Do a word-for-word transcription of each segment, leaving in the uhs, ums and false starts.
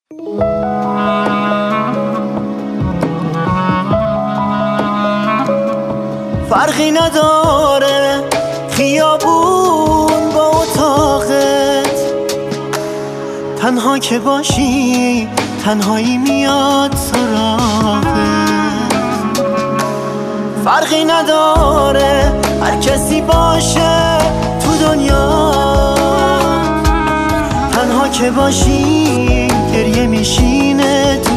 فرقی نداره خیابون با اتاقت، تنها که باشی تنهایی میاد سراغت. فرقی نداره هر کسی باشه تو دنیا، تنها که باشی گریه میشینه تو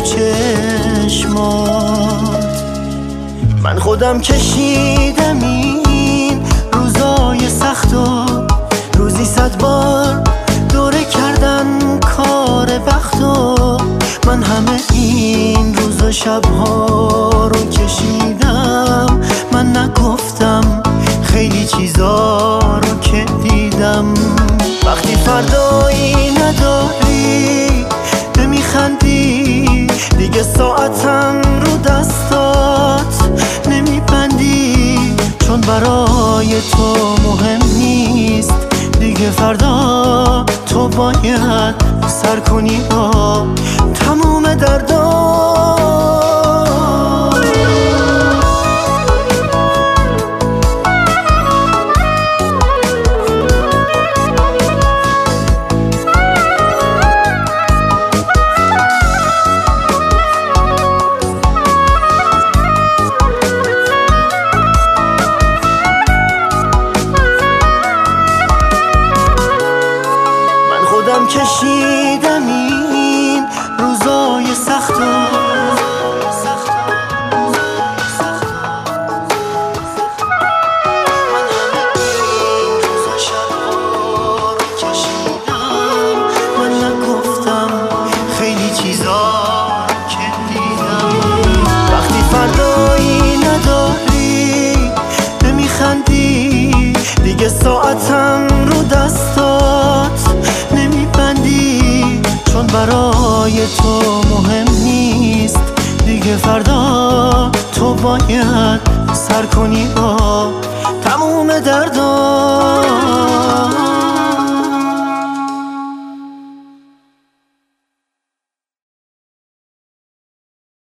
چشمات. من خودم کشیدم این روزای سختو، روزی صد بار دوره کردن کار بختو. من همه این روز و شبها رو کشیدم، من نگفتم خیلی چیزا رو که دیدم. وقتی فردایی نداری نمیخندی، دیگه ساعتم رو دستات نمیبندی، چون برای تو مهم نیست دیگه. فردا تو باید سر کنی با تموم دردا. خودم کشیدم این روزای سختو، من همه این روزا شبها رو کشیدم. من نگفتم خیلی چیزا که دیدم. وقتی فردایی نداری نمیخندی، دیگه ساعتم رو دستات نمیبندی، چون برای تو مهم نیست دیگه. فردا تو باید سر کنی با تموم دردا.